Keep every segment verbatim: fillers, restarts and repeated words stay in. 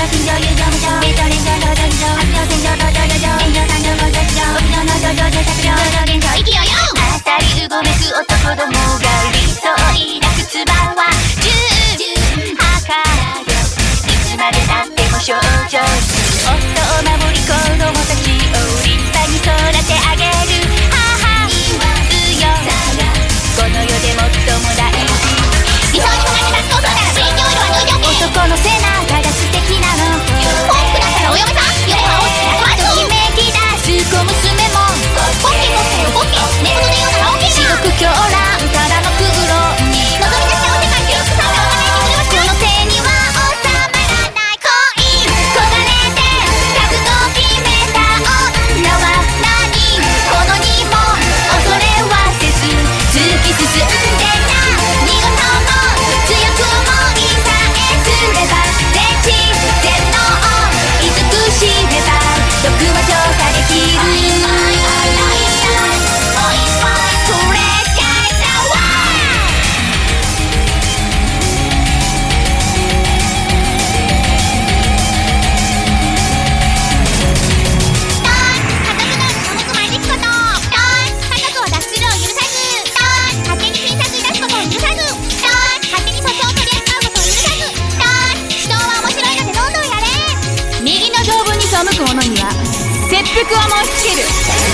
背く者には切腹を申し付ける。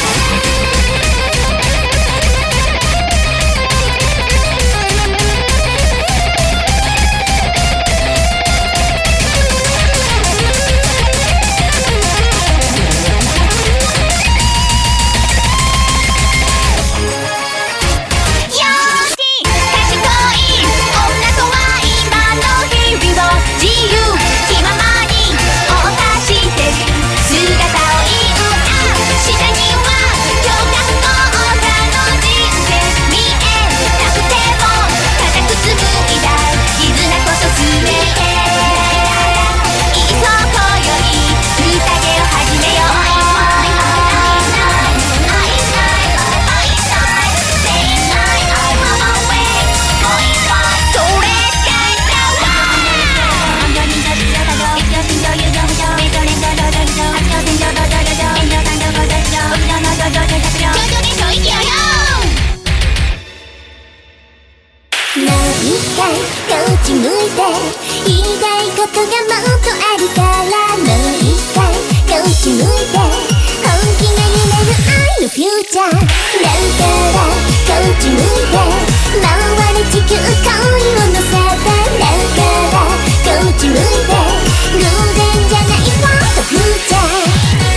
こっち向いて言いたいことがもっとあるからもう一回こっち向いて本気が夢る愛のフューチャーだからこっち向いて回れ地球恋を乗せてだからこっち向いて偶然じゃないフォートフューチャー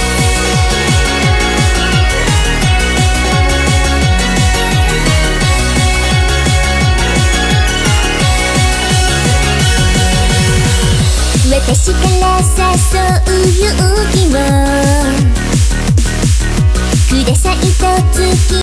私から誘う勇気をくださいと月